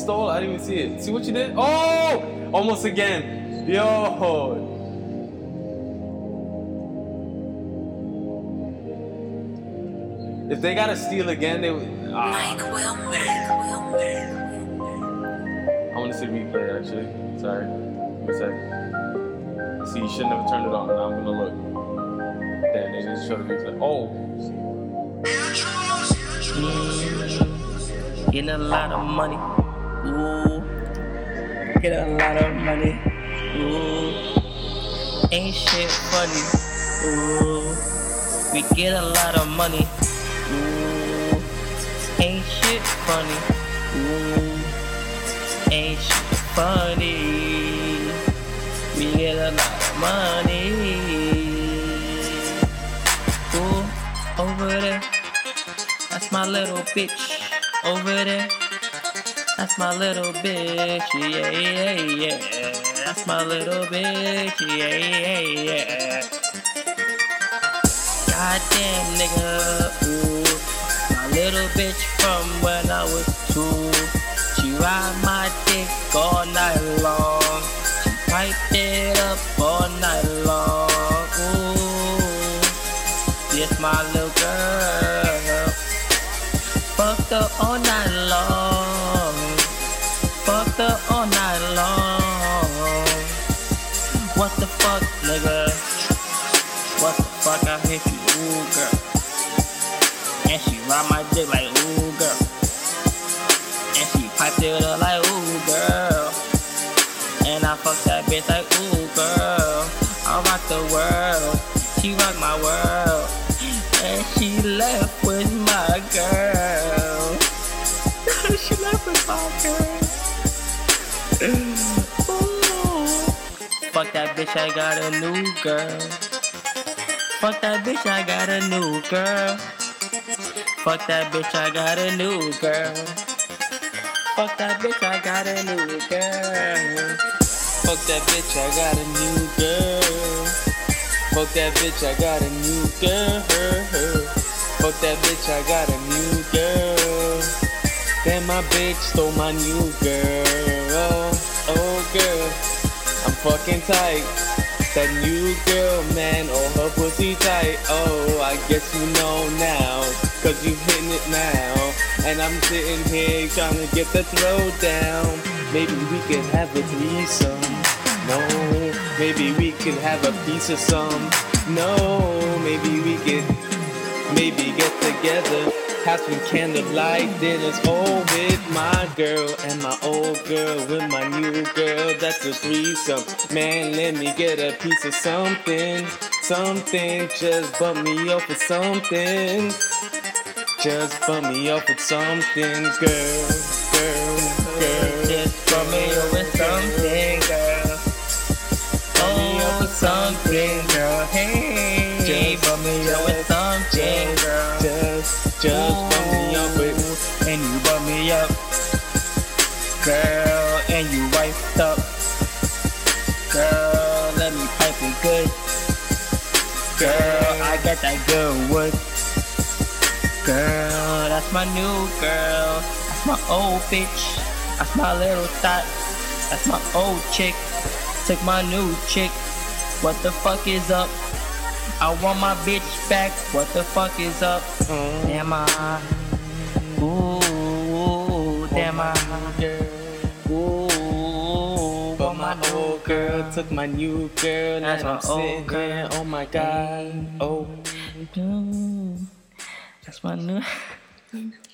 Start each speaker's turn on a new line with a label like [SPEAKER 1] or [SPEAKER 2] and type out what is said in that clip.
[SPEAKER 1] stole? I didn't even see it. See what you did? Oh! Almost again. Yo! If they gotta steal again, they would. I want to see replay actually. Sorry. Give me a sec. See, you should never turn it on. Now I'm gonna look. Damn, they just showed the replay. Oh!
[SPEAKER 2] Getting a lot of money. Ooh. Get a lot of money. Ooh. Ain't shit funny. Ooh. We get a lot of money. Ooh. Ain't shit funny. Ooh. Ain't shit funny. We get a lot of money. Ooh. Over there. That's my little bitch. Over there. That's my little bitch. Yeah, yeah, yeah. That's my little bitch. Yeah, yeah, yeah. Goddamn nigga, ooh. My little bitch from when I was 2. She ride my dick all night long. She piped it up all night long. Ooh, yes, my little girl. Fucked her all night long. Fucked her all night long. What the fuck, nigga? What the fuck, I hit you, ooh, girl. And she ride my dick like, ooh, girl. And she piped it up like, ooh, girl. And I fucked that bitch like, ooh, girl. I rock the world. She rock my world. And she left with my girl. She left with my girl. Ooh. Fuck that bitch, I got a new girl. Fuck that bitch, I got a new girl. Fuck that bitch, I got a new girl. Fuck that bitch, I got a new girl. Fuck that bitch, I got a new girl. Fuck that bitch, I got a new girl. Fuck that bitch, I got a new girl. Then my bitch stole my new girl. Oh girl, I'm fucking tight. That new girl, man, oh her pussy tight. Oh, I guess you know now, cause you hitting it now. And I'm sitting here trying to get the throw down. Maybe we could have a threesome. No, maybe we could have a piece of some. No, maybe we could get together, have some candlelight dinners. Oh, with my girl and my old girl with my new girl. That's a threesome. Man, let me get a piece of something. Something, just bump me up with something. Just bump me up with something, girl. Just bump me up with something, girl. Bump me up with something, girl. Hey, just bump me up with something, girl. Just bump me up with, and you bump me up, girl, and you wiped up, girl. Let me pipe it good, girl. I got that good wood, girl. That's my new girl. That's my old bitch. That's my little thought. That's my old chick. Took my new chick. What the fuck is up? I want my bitch back. What the fuck is up? Damn I. Ooh, damn I. Ooh,
[SPEAKER 1] but my old girl took my new girl.
[SPEAKER 2] That's
[SPEAKER 1] and
[SPEAKER 2] my
[SPEAKER 1] I'm sitting
[SPEAKER 2] old girl.
[SPEAKER 1] here, oh my god. Oh.
[SPEAKER 2] That's my new.